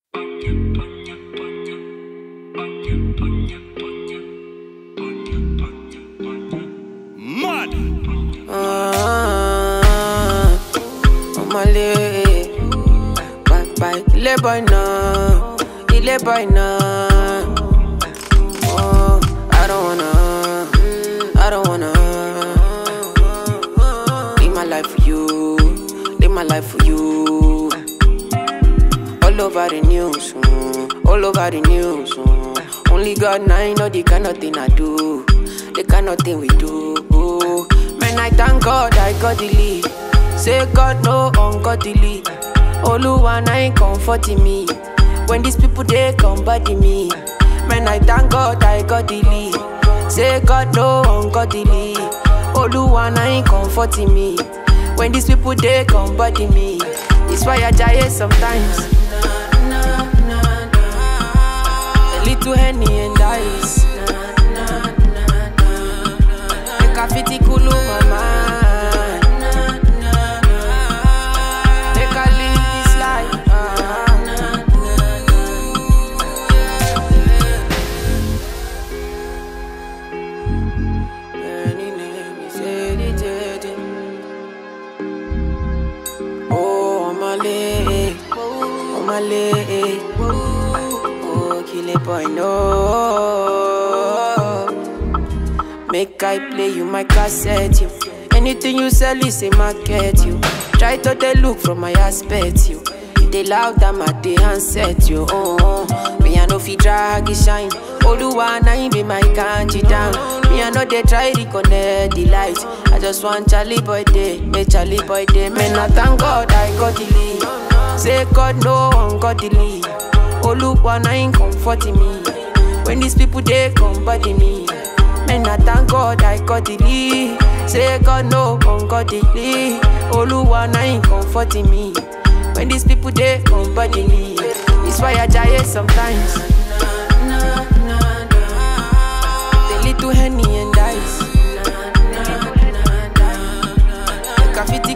Mad. Omale, bye, ile boy now, ile boy now. Oh, I don't wanna live my life for you, live my life for you. All over the news, all over the news. Only God now know the kind of thing I do, the kind of thing we do. Man, I thank God I got the lead. Say God no ungodly. Oluwa na ain't comforting me. When these people they come body me. Man, I thank God I got the lead. Say God no ungodly. Oluwa na ain't comforting me. When these people they come body me. It's why I die sometimes. A little Henny and ice. Make a fitty cool my mind. Make a live this life. Any name is edited. Oh, my leg. Oh, kill it, boy, no. Make I play you my cassette, you. Anything you sell is a market, you. Try to they look from my aspect, you. They loud them at the handset, you. Me I know fi drag it shine. Oluwa na him be my kanji down. Me I know they try reconnect the light. I just want Charlie boy day, make Charlie boy day. Man, I thank God I got the lead. Say God no ungodly. Oluwa na ain't comforting me. When these people they come body me. Man, I thank God I got the lead. Say God no ungodly. Oluwa na ain't comforting me. When these people they come body me. It's why I die sometimes. The little Henny and ice. Make a fit